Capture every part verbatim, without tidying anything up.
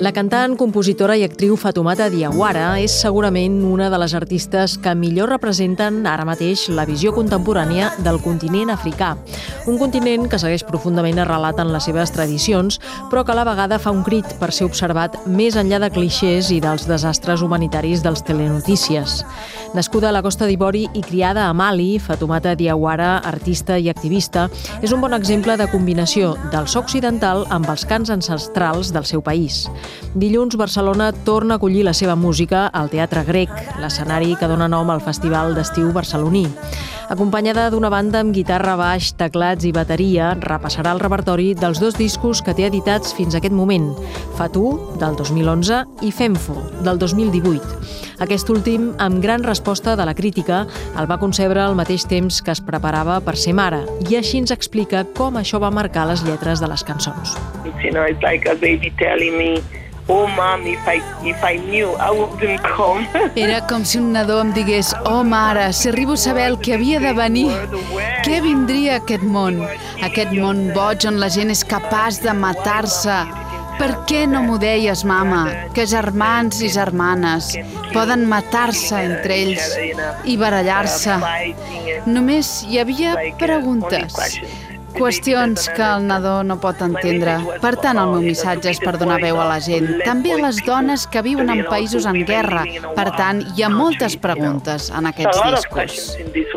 La cantant, compositora i actriu Fatoumata Diawara és segurament una de les artistes que millor representen ara mateix la visió contemporània del continent africà. Un continent que segueix profundament arrelat en les seves tradicions, però que a la vegada fa un crit per ser observat més enllà de clixés i dels desastres humanitaris dels telenotícies. Nascuda a la Costa d'Ivori i criada a Mali, Fatoumata Diawara, artista i activista, és un bon exemple de combinació del so occidental amb els cants ancestrals del seu país. Dilluns, Barcelona torna a acollir la seva música al Teatre Grec, l'escenari que dona nom al Festival d'Estiu barceloní. Acompanyada d'una banda amb guitarra, baix, teclats i bateria, repassarà el repertori dels dos discos que té editats fins a aquest moment, Fatou, del dos mil onze, i Femfo, del dos mil divuit. Aquest últim, amb gran resposta de la crítica, el va concebre al mateix temps que es preparava per ser mare, i així ens explica com això va marcar les lletres de les cançons. You know, it's like a baby telling me, oh, mom, if I, if I knew, I wouldn't come. Era com si un nadó em digués, oh, mare, si arribo a saber el que havia de venir, què vindria a aquest món? Aquest món boig on la gent és capaç de matar-se. Per què no m'ho deies, mama, que germans i germanes poden matar-se entre ells i barallar-se? Només hi havia preguntes. Qüestions que el nadó no pot entendre. Per tant, el meu missatge és per donar veu a la gent, també a les dones que viuen en països en guerra. Per tant, hi ha moltes preguntes en aquests discos.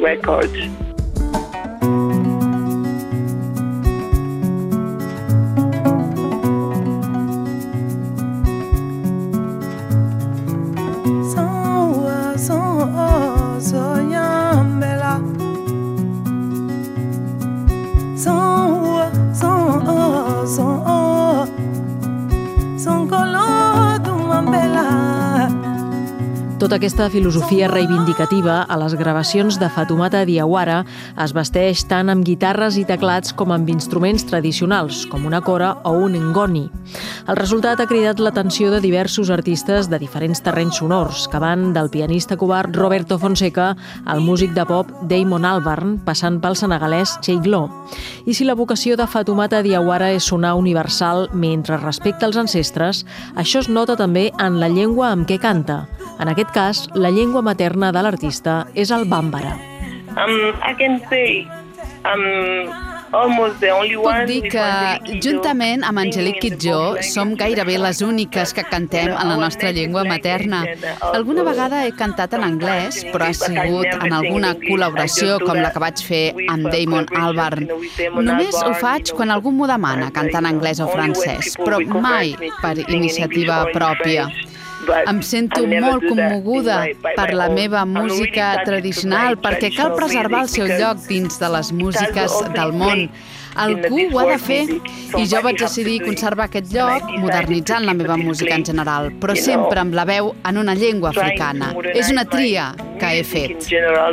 Tota aquesta filosofia reivindicativa a les gravacions de Fatoumata Diawara es vesteix tant amb guitarres i teclats com amb instruments tradicionals, com una cora o un ngoni. El resultat ha cridat l'atenció de diversos artistes de diferents terrenys sonors, que van del pianista cubà Roberto Fonseca al músic de pop Damon Albarn, passant pel senegalès Cheikh Lo. I si la vocació de Fatoumata Diawara és sonar universal mentre respecta els ancestres, això es nota també en la llengua amb què canta. En aquest cas, la llengua materna de l'artista és el bàmbara. Um, I can say, um, almost the only Puc one. dir que, juntament amb Angelique Kidjo, som gairebé les úniques que cantem en la nostra llengua materna. Alguna vegada he cantat en anglès, però ha sigut en alguna col·laboració com la que vaig fer amb Damon Albarn. Només ho faig quan algú m'ho demana, cantar en anglès o francès, però mai per iniciativa pròpia. Em sento molt commoguda per la meva música tradicional perquè cal preservar el seu lloc dins de les músiques del món. Algú ho ha de fer i jo vaig decidir conservar aquest lloc modernitzant la meva música en general, però sempre amb la veu en una llengua africana. És una tria que he fet.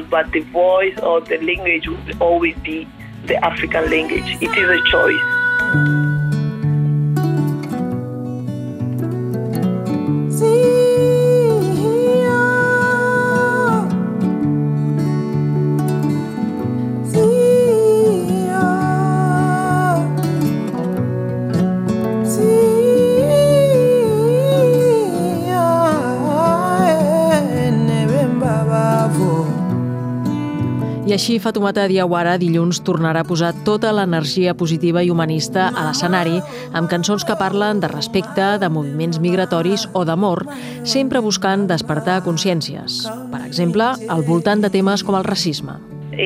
I així Fatoumata Diawara dilluns tornarà a posar tota l'energia positiva i humanista a l'escenari amb cançons que parlen de respecte, de moviments migratoris o d'amor, sempre buscant despertar consciències. Per exemple, al voltant de temes com el racisme.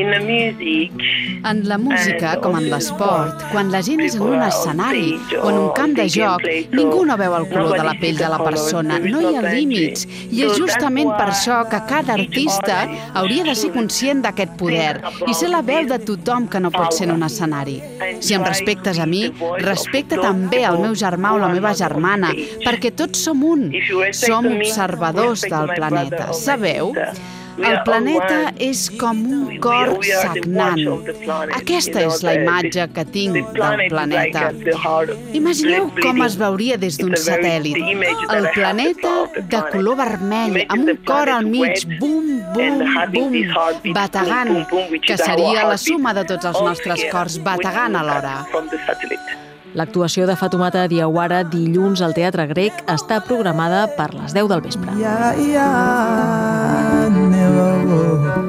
En la música, com en l'esport, quan la gent és en un escenari o en un camp de joc, ningú no veu el color de la pell de la persona, no hi ha límits. I és justament per això que cada artista hauria de ser conscient d'aquest poder i ser la veu de tothom que no pot ser en un escenari. Si em respectes a mi, respecta també el meu germà o la meva germana, perquè tots som un, som observadors del planeta, sabeu? El planeta és com un cor sagnant. Aquesta és la imatge que tinc del planeta. Imagineu com es veuria des d'un satèl·lit. El planeta de color vermell, amb un cor al mig, bum, bum, bum, bategant, que seria la suma de tots els nostres cors bategant alhora. L'actuació de Fatoumata Diawara dilluns al Teatre Grec està programada per les deu del vespre. Yeah, yeah, never